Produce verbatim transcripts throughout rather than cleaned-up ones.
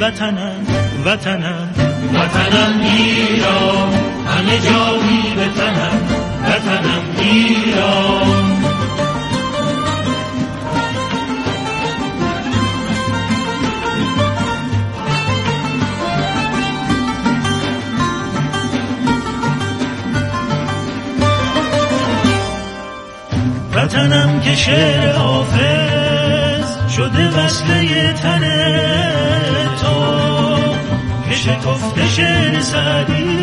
وطنم وطنم وطنم ایران، همه جا بی وطنم وطنم ایران. وطنم که شعر حافظ شده وصله تن تو، که شکفته شعر سعدی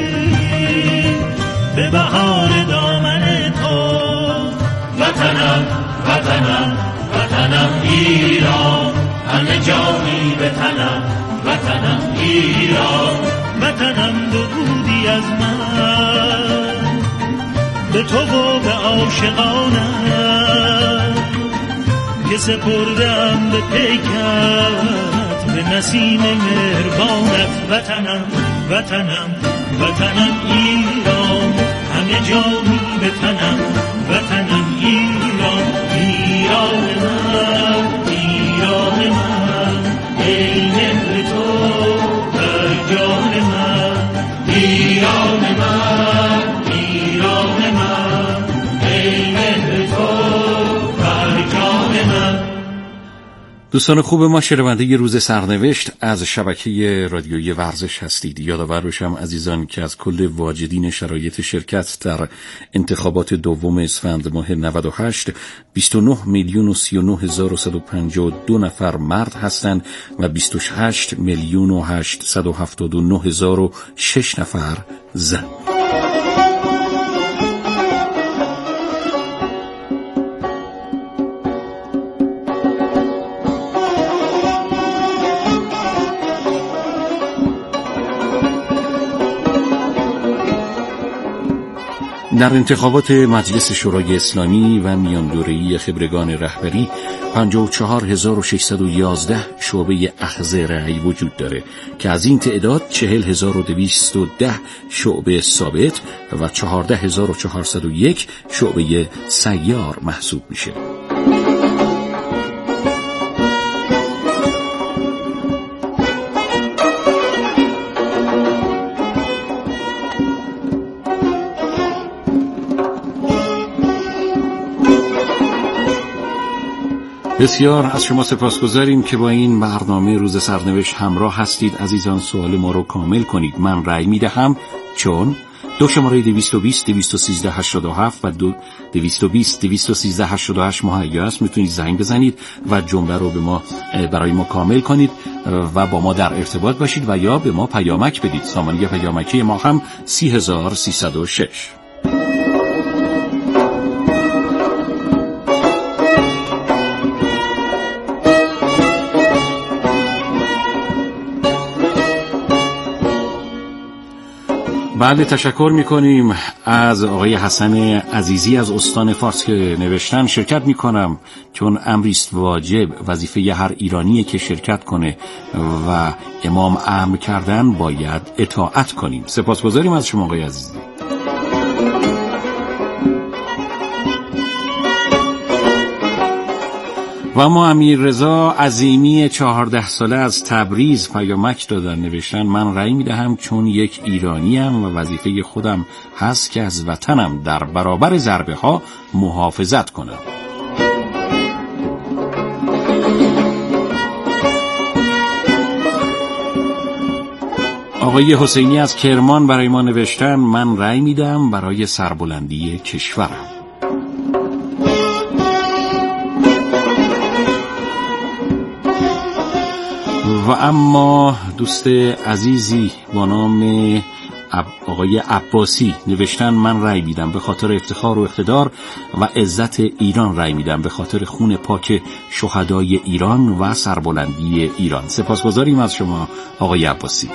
به بهار دامن تو. وطنم وطنم وطنم ایران، همه جایی به تنم وطنم ایران. وطنم دو بودی از من، به تو و به عاشقانم، که سپردم به پیکت به نسیم مهربانت. وطنم وطنم وطنم ایران، همه جا می به تنم وطنم ایران. ایران من ایران من، ای مهر تو در جان من. ایران من ایران من، ای مهر تو در جان من. دوستان خوب ما، شنونده روز سرنوشت از شبکه رادیویی ورزش هستید. یادآور باشم عزیزان که از کل واجدین شرایط شرکت در انتخابات دوم اسفند ماه نود و هشت، بیست و نه میلیون و سی و نه هزار و صد و پنجاه و دو نفر مرد هستند و بیست و هشت میلیون و هشتصد و هفتاد و نه هزار و شش نفر زن. در انتخابات مجلس شورای اسلامی و میان دوره‌ای خبرگان رهبری پنجاه و چهار هزار و ششصد و یازده شعبه اخذ رأی وجود داره که از این تعداد چهل هزار و دویست و ده شعبه ثابت و چهارده هزار و چهارصد و یک شعبه سیار محسوب میشه. بسیار از شما سپاسگزاریم که با این برنامه روز سرنوشت همراه هستید. عزیزان سوال ما رو کامل کنید. من رأی میدهم چون دو شماره دویست و بیست دویست و سیزده هشتاد و هفت و دو دویست و بیست دویست و سیزده هشتاد و هشت مهیا است. میتونید زنگ بزنید و جمله رو به ما برای ما کامل کنید و با ما در ارتباط باشید و یا به ما پیامک بدید. سامانه پیامکی ما هم سی هزار سیصد و شش. بله، تشکر میکنیم از آقای حسن عزیزی از استان فارس که نوشتن شرکت میکنم چون امریست واجب، وظیفه هر ایرانیه که شرکت کنه و امام امر کردن باید اطاعت کنیم. سپاسگزاریم از شما آقای عزیزی. و اما امیر رضا عظیمی چهارده ساله از تبریز پیامک دادن، نوشتن من رأی میدهم چون یک ایرانیم و وظیفه خودم هست که از وطنم در برابر ضربه ها محافظت کنم. آقای حسینی از کرمان برای ما نوشتن من رأی میدم برای سربلندی کشورم. و اما دوست عزیزی با نام آقای عباسی نوشتن من رأی میدم به خاطر افتخار و اقتدار و عزت ایران، رأی میدم به خاطر خون پاک شهدای ایران و سربلندی ایران. سپاسگزاریم از شما آقای عباسی.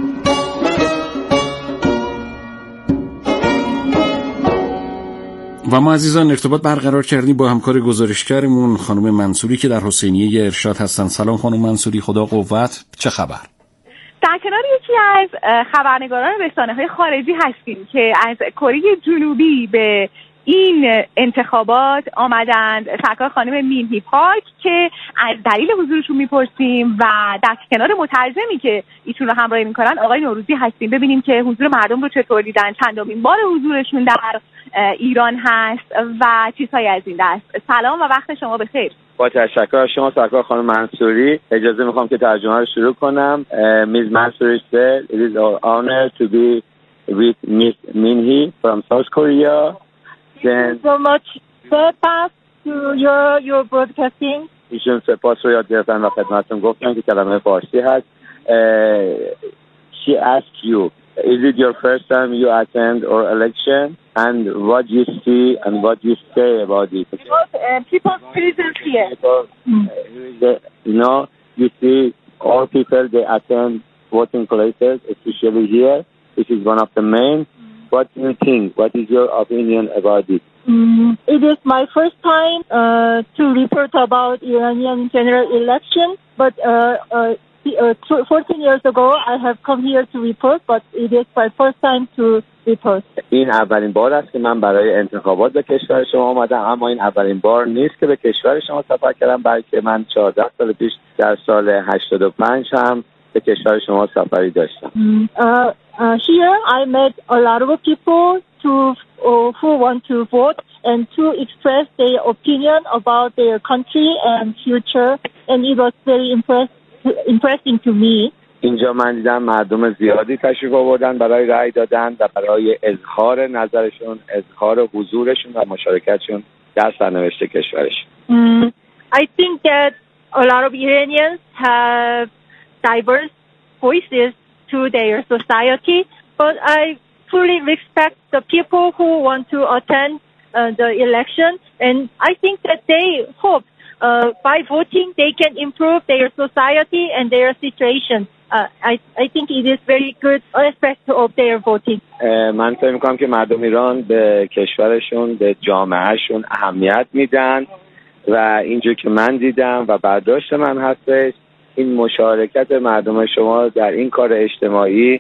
و و ما عزیزان ارتباط برقرار کردیم با همکار گزارشگرمون خانم منصوری که در حسینیه ارشاد هستن. سلام خانم منصوری، خدا قوت، چه خبر؟ در کنار یکی از خبرنگاران رسانه‌های خارجی هستیم که از کره جنوبی به این انتخابات آمدند، سرکار خانم مین هی پارک که از دلیل حضورشون میپرسیم و در کنار مترجمی که ایشون رو همراهی میکنن آقای نوروزی هستیم، ببینیم که حضور مردم رو چطور دیدن، چندمین بار حضورشون در ایران هست و چیزهای از این دست. سلام و وقت شما بخیر. با تشکر از شما سرکار خانم منصوری. اجازه میخوام که ترجمه رو شروع کنم. میز منصوری said it is our honor to be with Miss Min Hee from South Korea. Thank you so much. Pass to your your broadcasting. ایشون سپاس رو یاد گرفتن و خدمتتون گفتن که کلمه فارسی هست. She asked you, is it your first time you attend our election, and what you see and what you say about it? Because uh, people present here. People, mm. uh, you know, you see all people they attend voting places, especially here, which is one of the main. What do you think? What is your opinion about it? Mm, it is my first time uh, to report about Iranian general election, but uh, uh, fourteen years ago I have come here to report, but it is my first time to report. این اولین بار است که من برای انتخابات به کشور شما آمدم، اما این اولین بار نیست که به کشور شما سفر کردم، بلکه من چهارده سال پیش در سال هشتاد و پنج هم به کشور شما سفری داشتم. Mm, uh, uh, here I met a lot of people to uh, who want to vote and to express their opinion about their country and future, and it was very impressed impressing to me. اینجا من دیدم مردم زیادی تشریف آوردن برای رأی دادن و برای اظهار نظرشون، اظهار حضورشون و مشارکتشون در سرنوشت کشورشون. Mm, I think that a lot of Iranians have diverse voices to their society, but I fully respect the people who want to attend uh, the election, and I think that they hope uh, by voting they can improve their society and their situation. Uh, I I think it is very good aspect of their voting. من فکر می‌کنم که مردم ایران به کشورشون، به جامعهشون اهمیت میدن و اینجور که من دیدم و برداشت من هستش، این مشارکت مردم شما در این کار اجتماعی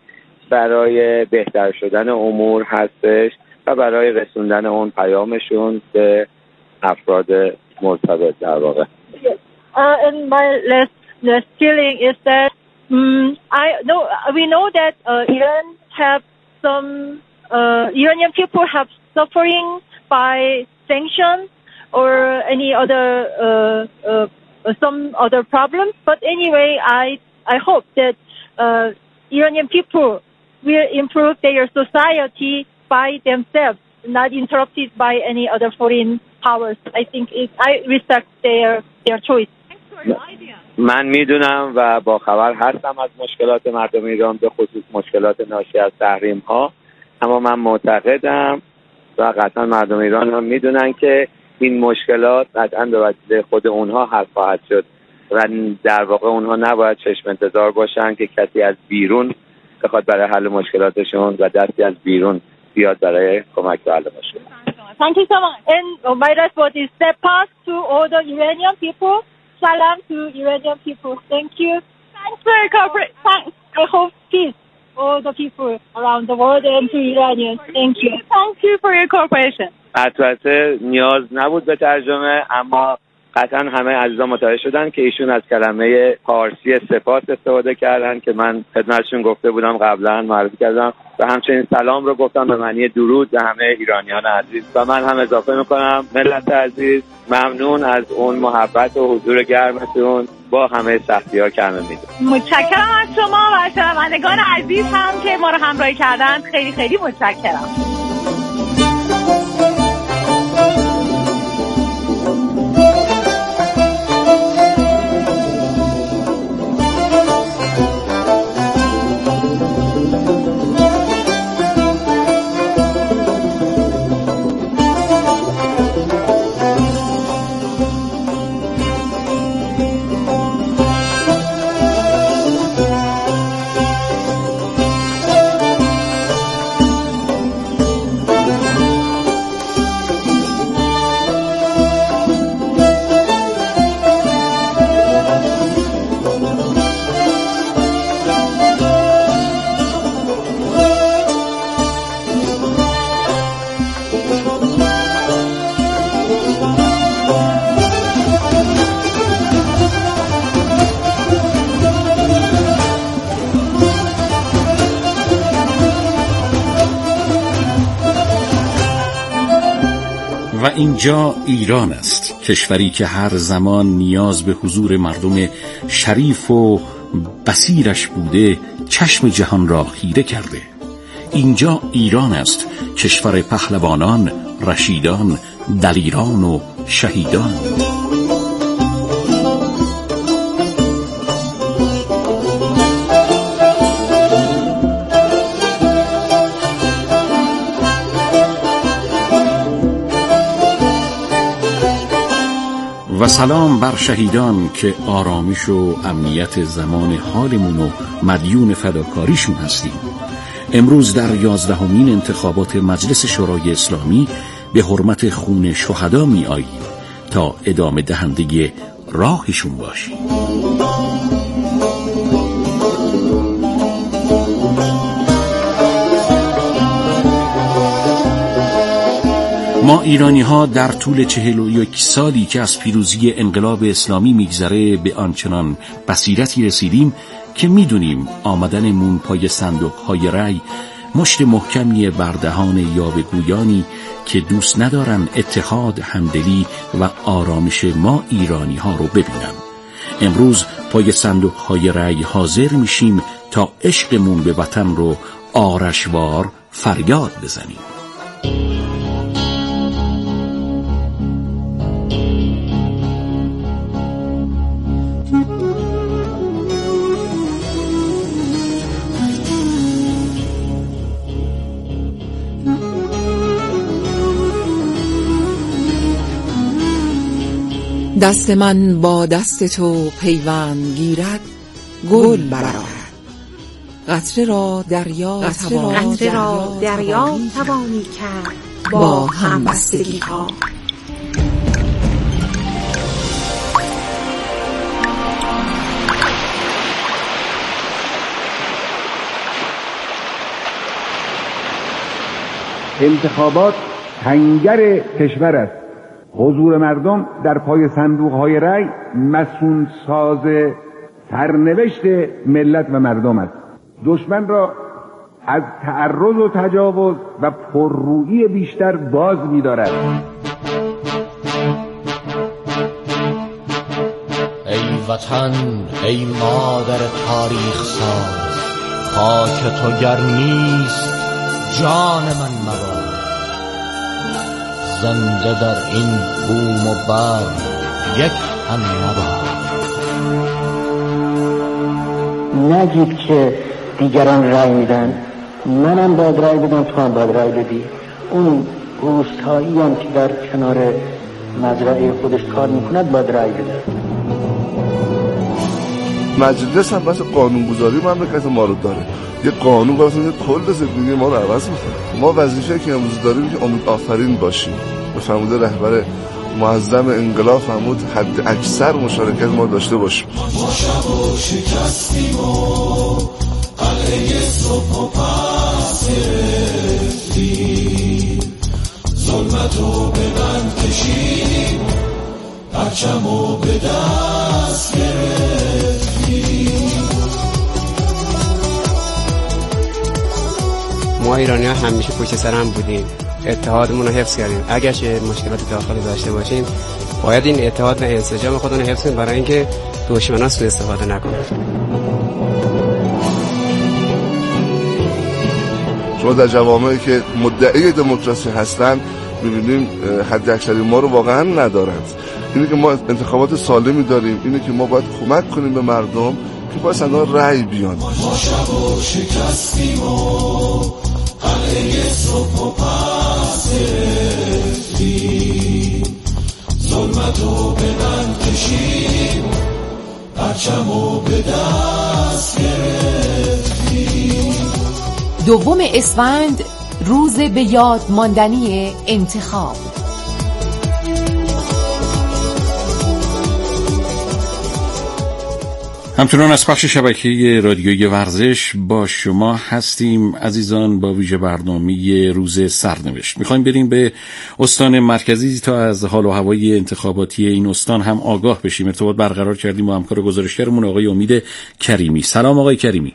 برای بهتر شدن امور هستش و برای رسوندن اون پیامشون به افراد مرتبط در واقع. Yes. Uh, and my last last feeling is that um, I know we know that uh, Iran have some uh, Iranian people have suffering by sanctions or any other uh, uh, some other problems, but anyway I I hope that uh, Iranian people will improve their society by themselves, not interrupted by any other foreign powers. I think it, I respect their their choice. من میدونم و با خبر هستم از مشکلات مردم ایران، به خصوص مشکلات ناشی از تحریم ها، اما من معتقدم و قطعا مردم ایران هم میدونن که این مشکلات قطعا به وسیله خود اونها حل خواهد شد و در واقع اونها نباید چشم انتظار باشن که کسی از بیرون بخواد برای حل مشکلاتشون و دستی از بیرون بیاد برای کمک به حل مشکل. Thank you so much. And uh, my response is step past to all the Iranian people. Salam to Iranian people. Thank you. Thanks for your cooperation. Thanks. I hope peace all the people around the world and to Iranians. Thank you. Thank you for your cooperation. البته نیاز نبود به ترجمه، اما قطعا همه عزیزان متوجه شدن که ایشون از کلمه فارسی سپاس استفاده کردن که من خدمتشون گفته بودم قبلا، معرفی کردم و همچنین سلام رو گفتم به معنی درود به همه ایرانیان عزیز. و من هم اضافه میکنم ملت عزیز ممنون از اون محبت و حضور گرمتون با همه سختی‌ها که همه میدونید. متشکرم از شما و شنوندگان عزیز هم که ما رو همراهی کردن. خیلی خیلی متشکرم. اینجا ایران است، کشوری که هر زمان نیاز به حضور مردم شریف و بصیرش بوده چشم جهان را خیره کرده. اینجا ایران است، کشور پهلوانان، رشیدان، دلیران و شهیدان. و سلام بر شهیدان که آرامش و امنیت زمان حالمون و مدیون فداکاریشون هستیم. امروز در یازدهمین انتخابات مجلس شورای اسلامی به حرمت خون شهدا می آییم تا ادامه دهنده راهشون باشیم. ما ایرانی ها در طول چهل و یک سالی که از پیروزی انقلاب اسلامی میگذره به آنچنان بصیرتی رسیدیم که میدونیم آمدنمون پای صندوق های رای مشت محکمی بر دهان یاوه‌گویانی که دوست ندارن اتحاد، همدلی و آرامش ما ایرانی ها رو ببینن. امروز پای صندوق های رای حاضر میشیم تا عشقمون به وطن رو آرشوار فریاد بزنیم. دست من با دست تو پیوند گیرد، گل برآورد. قطره را دریا توانی کرد با همبستگی ها. انتخابات کنگر کشور است. حضور مردم در پای صندوق‌های رای مسئول ساز سرنوشت ملت و مردم است. دشمن را از تعرض و تجاوز و پررویی بیشتر باز می‌دارد. ای وطن، ای مادر تاریخ ساز، خاک تو گر نیست جان من مباد. زنده در این بوم و بر یک هم نباد. نگید که دیگران رای میدن، منم باید رای بدم، تو هم باید رای بدی. اون روستایی هم که در کنار مزرعه خودش کار میکند باید رای بده. مجلس هم بس قانونگذاری مملکت ما رو داره. یه قانون واسه کل زندگی ما رو عوض میکنه. ما وظیفه که امروز داریم که امید آفرین باشیم. به فرموده رهبر معظم انقلاب فرمود حد اکثر مشارکت ما داشته باشیم. ما شب و شکستیم و قلعه صبح و پس گرفتیم، ظلمتو به بند کشیدیم، پرچمو به دست گرفتیم. ما ایرانی ها همیشه پشت سر هم بودیم، اتحادمون رو حفظ کردیم. اگر چه مشکلات داخلی داشته باشیم باید این اتحاد و انسجام خودمون رو حفظ کنیم برای اینکه دشمنان سوء استفاده نکنن. شما در جوامعی که مدعی دموکراسی هستند می‌بینیم حد اکثری ما رو واقعا ندارند. اینه که ما انتخابات سالمی داریم، اینه که ما باید کمک کنیم به مردم که باید صندوق رأی بیان. ما شب و شکستیم و قلعه صبح و پس گرفتیم، ظلمتو به بند کشیدیم، پرچمو به دست گرفتیم. دوم اسفند، روز به یاد ماندنی انتخاب. همچنان از پخش شبکه رادیویی ورزش با شما هستیم عزیزان با ویژه برنامه روز سرنوشت. میخوایم بریم به استان مرکزی تا از حال و هوای انتخاباتی این استان هم آگاه بشیم. ارتباط برقرار کردیم با همکار گزارشگرمون آقای امید کریمی. سلام آقای کریمی.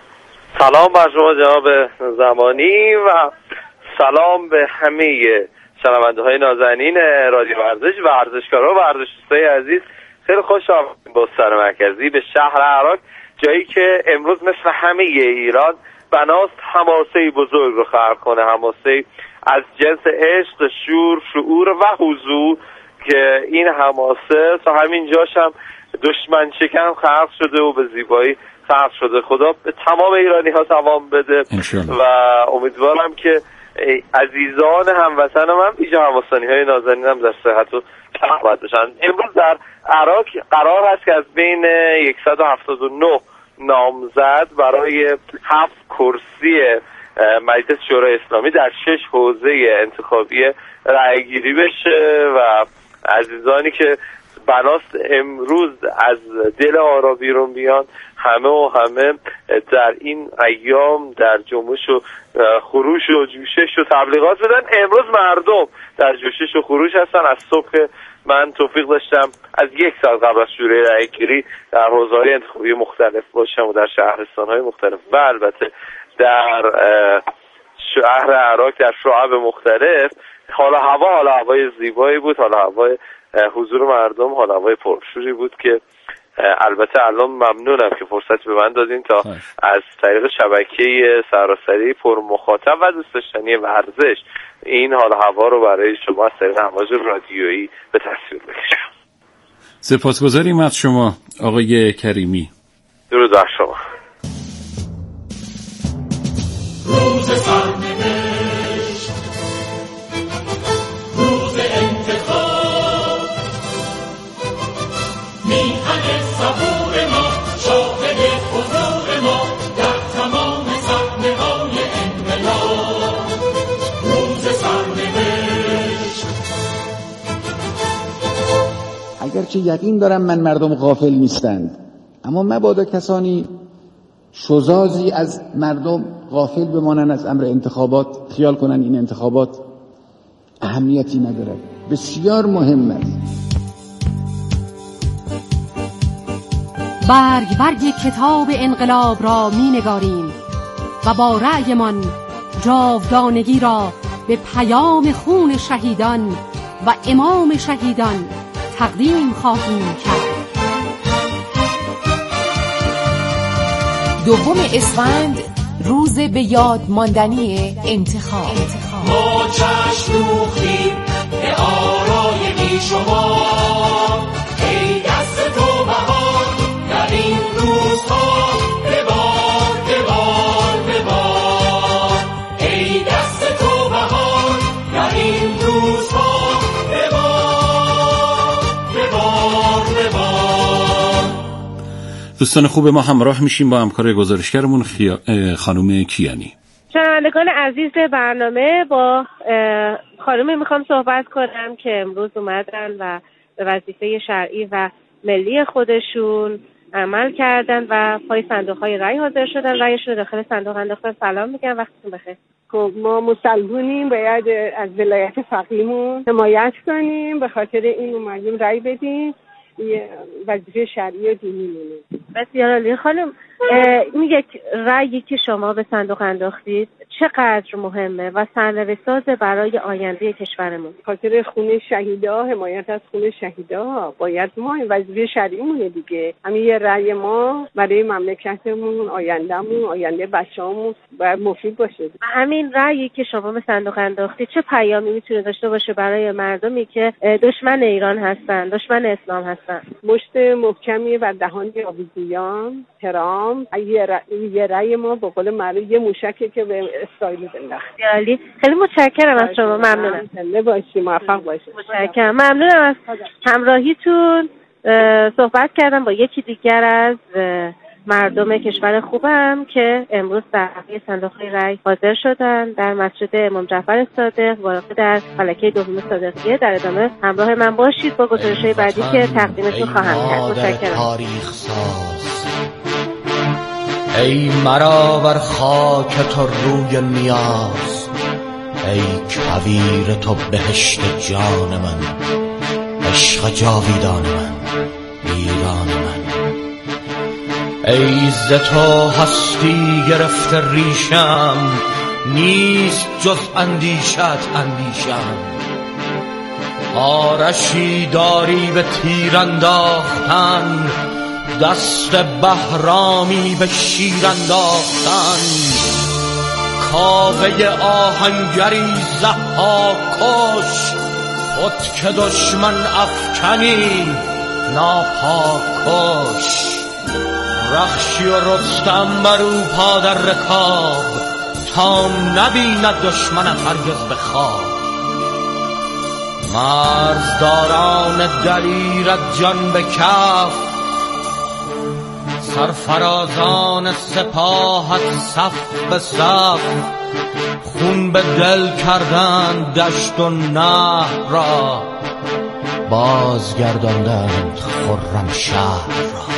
سلام بر شما جناب زمانی و سلام به همه شنونده های نازنین رادیو ورزش و ورزشکارا و ورزشدوستای عزیز، خیلی خوش آمدید به استان مرکزی، به شهر عراق، جایی که امروز مثل همه ایران بناست حماسه بزرگ رو خلق کنه، حماسه از جنس عشق، شور، شعور و حضور که این حماسه تا همین جاش هم دشمن شکن خلق شده و به زیبایی خلق شده. خدا به تمام ایرانی ها توان بده و امیدوارم که عزیزان هموطن من ویژه هموطنی های نازنین هم در صحت و سلامت باشن. امروز در عراق قرار هست که از بین صد و هفتاد و نه نامزد برای هفت کرسی مجلس شورای اسلامی در شش حوزه انتخابی رأی گیری بشه و عزیزانی که بناست امروز از دل آرا بیرون بیان، همه و همه در این ایام در جنبش و خروش و جوشش و تبلیغات بدن. امروز مردم در جوشش و خروش هستن. از صبح من توفیق داشتم از یک سال قبل از شروع رأی گیری در حوزه‌های انتخابی مختلف باشم و در شهرستان‌های مختلف و البته در شهر عراق در شعب مختلف. حال هوا حال هوای زیبایی بود، حال هوای حضور مردم حال هوای پرشوری بود که البته الان ممنونم که فرصت به من دادین تا از طریق شبکه سراسری پر مخاطب و دوست داشتنی ورزش این حال هوا رو برای شما از طریق امواج رادیویی به تصویر بکشم. سپاسگزاریم از شما آقای کریمی. درود بر شما. روز سرنوشت، روز انتخاب، میهن صبور ما، شاهد حضور ما در تمام صحنه‌های انقلاب. روز سرنوشت. اگرچه یقین دارم من مردم غافل نیستند، اما مبادا کسانی شزازی از مردم غافل بمانند از امر انتخابات، خیال کنند این انتخابات اهمیتی ندارد. بسیار مهم است. برگ برگ کتاب انقلاب را می نگاریم و با رأیمان جاودانگی را به پیام خون شهیدان و امام شهیدان تقدیم خواهیم کرد. دوم اسفند، روز به یاد ماندنی انتخاب. ما چشم دوختیم به آرای بی شمار، ای دست تو بهار در این روزها، ببار ببار ببار، ای دست تو بهار در این روزها، ببار ببار ببار. دوستان خوب ما همراه میشیم با همکار گزارشگرمون خیا... خانم کیانی. شنوندگان عزیز برنامه، با خانمی میخوام صحبت کنم که امروز اومدن و به وظیفه شرعی و ملی خودشون عمل کردن و پای صندوق‌های رأی حاضر شدن، رأیشون رو داخل صندوق انداختن. سلام میگم، وقتتون بخیر. خب ما مسلمونیم، باید از ولایت فقیه‌مون حمایت کنیم، به خاطر این اومدیم رأی بدیم، وظیفه شرعی و دینی مونه. بسیار عالی. خانم این یک رأیی که شما به صندوق انداختید چقدر مهمه و سرنوشت‌ساز برای آینده کشورمون؟ خاطر خون شهیدا، حمایت از خون شهیدا، باید ما این وظیفه شرعی مونه دیگه. همین یه رأی ما برای مملکتمون، آیندهمون، آینده بچه‌هامون باید مفید باشه. و همین رأیی که شما به صندوق انداختید چه پیامی میتونه داشته باشه برای مردمی که دشمن ایران هستن، دشمن اسلام هستن؟ مشت محکمی بر دهان یاوه‌جویان، ترام. یه رأی ما به قول معروف یه موشکی که به اسرائیل بنداخت. عالی، خیلی متشکرم از شما. ممنونم. زنده باشی، موفق باشی. متشکرم. ممنونم از همراهیتون. صحبت کردم با یکی دیگر از مردم کشور خوبم که امروز در صندوق رأی حاضر شدن در مسجد امام جعفر صادق واقع در فلکه دوم صادقیه. در ادامه همراه من باشید با گزارش‌های بعدی که تقدیمتون خواهم کرد. متشکرم. ای مرا بر خاک تو روی نیاز، ای کویر تو بهشت جان من، عشق جاویدان من، ایران من. ای ز تو هستی گرفته ریشم، نیست جز اندیشت اندیشم. آرشی داری به تیر انداختن، دست بهرامی به شیر انداختن، کاوه آهنگری ضحاکش، خود که دشمن افکنی ناپاکش. رخشی و رستم برو پا در رکاب، تا نبیند دشمنت هرگز به خواب. مرزداران دلیرت جان به کف، سرفرازان سپاهت صف به صف. خون به دل کردند دشت و نهر را، بازگرداندند خرم شهر را.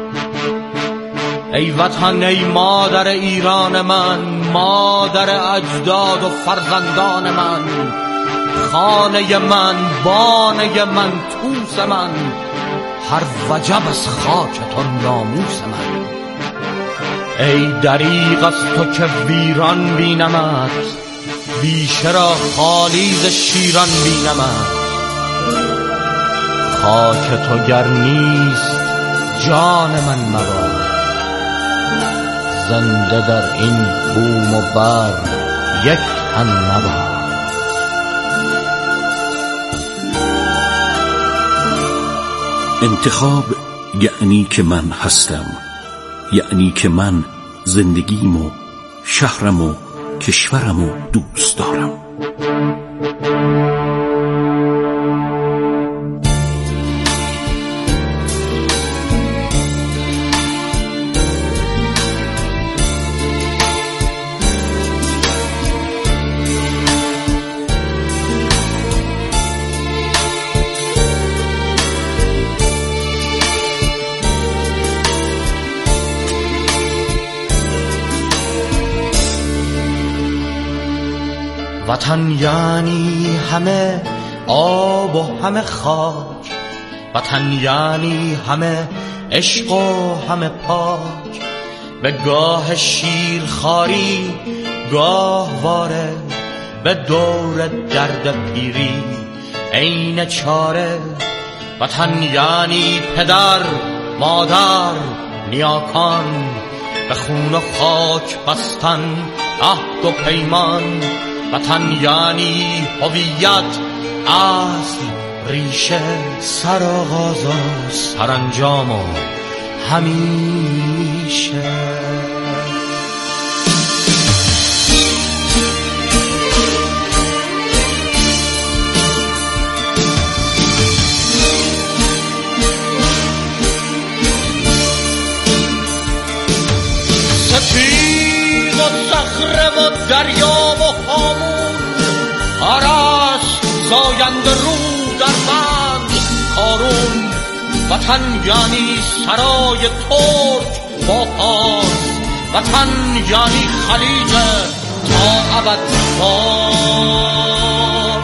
ای وطن ای مادر ایران من، مادر اجداد و فرزندان من، خانه من، بانه من، توس من، هر وجب از خاک تو ناموس من. ای دریغ از تو که ویران بینمت، بیشه را خالی ز شیران بینمت. خاک تو گر نیست جان من مباد، زنده در این بوم و بر یک تن مباد. انتخاب یعنی که من هستم، یعنی که من زندگیم و شهرم و کشورم و دوست دارم. وطن یعنی همه آب و همه خاک، وطن یعنی همه عشق و همه پاک. به گاه شیرخواری گاه واره، به دور درد پیری عین چاره. وطن یعنی پدر مادر نیاکان، به خون و خاک بستن عهد و پیمان. وطن یعنی هویت، اصل، ریشه، سرآغاز و سرانجام و همیشه. سپید و صخره و دریا و هامون، آرست زاینده رو در من کارون. وطن یعنی سرای ترک با پاس، وطن یعنی خلیج تا ابد باز.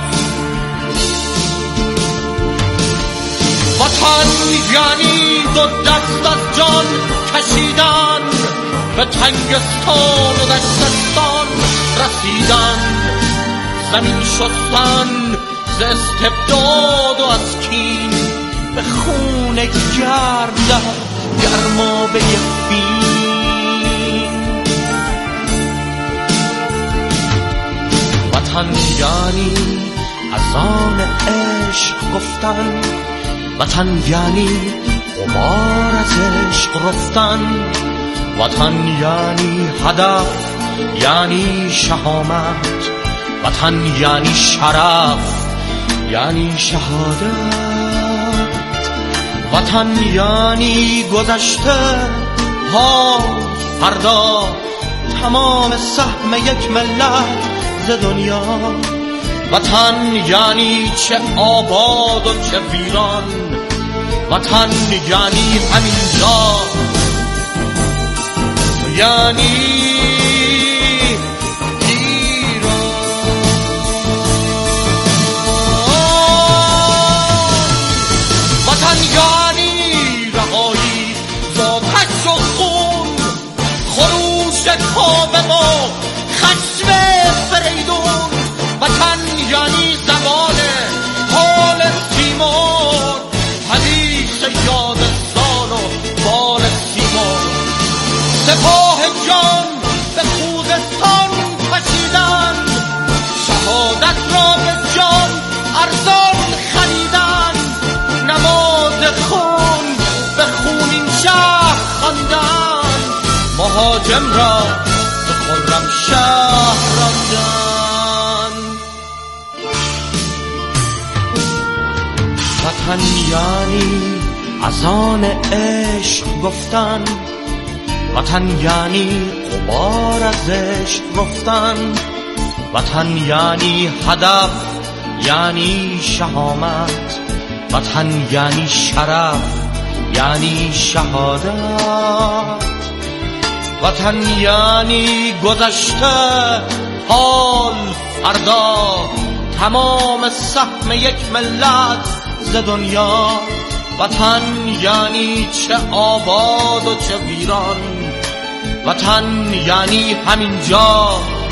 وطن یعنی دو دست از جان کشیدن، به تنگستان و دشتستان رسیدن. زمین شستن ز استبداد و از کین، به خون گرد گرمابه فین. وطن یعنی از آن عشق گفتن، وطن یعنی غبار از عشق رفتن. وطن یعنی هدف، یعنی شهامت، وطن یعنی شرف، یعنی شهادت. وطن یعنی گذشته ها فردا، تمام سهم یک ملت ز دنیا. وطن یعنی چه آباد و چه ویران، وطن یعنی همینجا، یعنی کاوه و خشم فریدون. وطن یعنی زمان حال حاجم را به خرم شهر راندن. وطن یعنی از آن عشق گفتن، وطن یعنی غبار از عشق رفتن، وطن یعنی هدف یعنی شهامت، وطن یعنی شرف یعنی شهادت، وطن یعنی گذشته حال فردا، تمام سهم یک ملت ز دنیا. وطن یعنی چه آباد و چه ویران، وطن یعنی همینجا،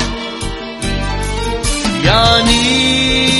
یعنی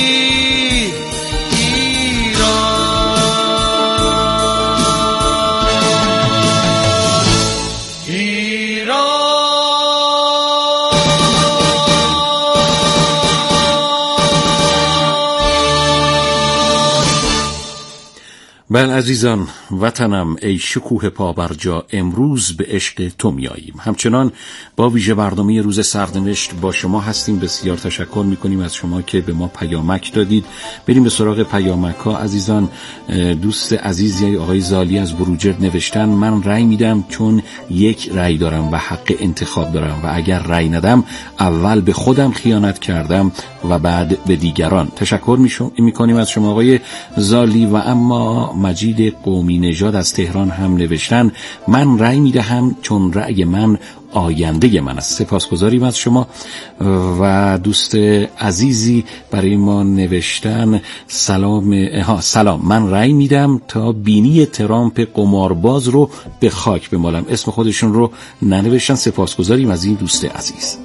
بله عزیزان، وطنم ای شکوه پابرجا، امروز به عشق تو میاییم. همچنان با ویژه برنامه روز سرنوشت با شما هستیم. بسیار تشکر میکنیم از شما که به ما پیامک دادید. بریم به سراغ پیامک ها عزیزان. دوست عزیزی آقای زالی از بروجرد نوشتن من رأی میدم چون یک رأی دارم و حق انتخاب دارم و اگر رأی ندم اول به خودم خیانت کردم و بعد به دیگران. تشکر میکنیم از شما آقای زالی. و اما مجید قومی نژاد از تهران هم نوشتن من رأی میدهم چون رأی من آینده من است. سپاسگزاریم از شما. و دوست عزیزی برای ما نوشتن سلام ها سلام من رأی میدم تا بینی ترامپ قمارباز رو به خاک بمالم. اسم خودشون رو ننوشتن. سپاسگزاریم از این دوست عزیز.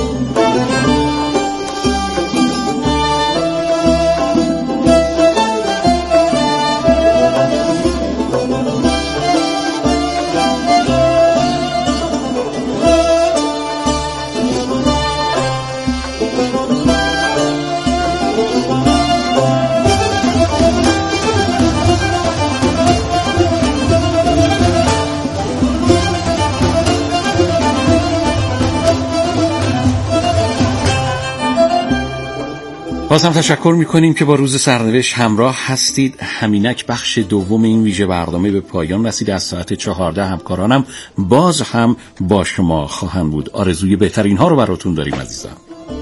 باز هم تشکر میکنیم که با روز سرنوشت همراه هستید. همینک بخش دوم این ویژه برنامه به پایان رسید. از ساعت چهارده همکارانم باز هم با شما خواهند بود. آرزوی بهترین ها رو براتون داریم عزیزان.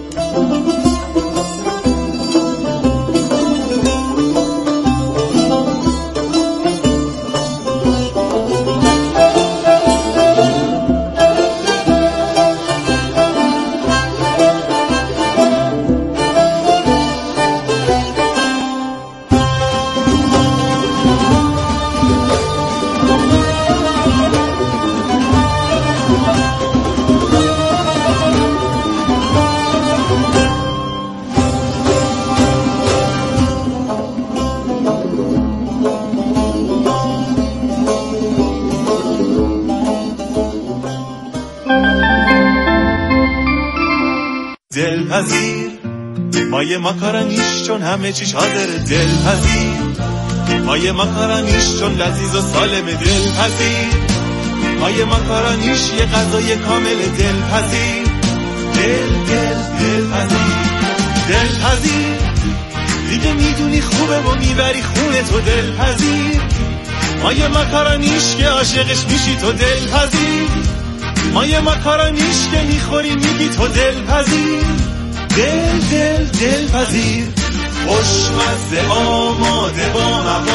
دلپذیر مایه ماکارانیش چون همه چیش حاضره، دلپذیر مایه ماکارانیش چون لذیذ و سالمه، دلپذیر مایه ماکارانیش یه غذای کامل، دلپذیر دل دل دلپذیر دلپذیر دیگه میدونی خوبه و میبری خونه تو، دلپذیر مایه ماکارانیش که عاشقش میشی تو، دلپذیر مایه ماکارانیش که میخوری میگی تو، دلپذیر دل دل دلپذیر خوشمزه آماده با